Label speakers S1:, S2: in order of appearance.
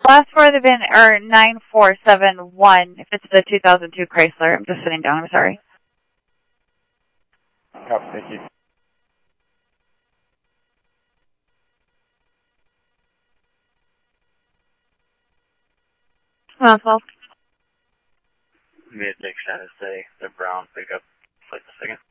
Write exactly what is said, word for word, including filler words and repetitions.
S1: last four of the V I N are nine four seven one. If it's the two thousand two Chrysler, I'm just sitting down. I'm sorry.
S2: Copy, thank you.
S1: Roswell.
S3: Mid-Nick status say the brown pickup, like the second.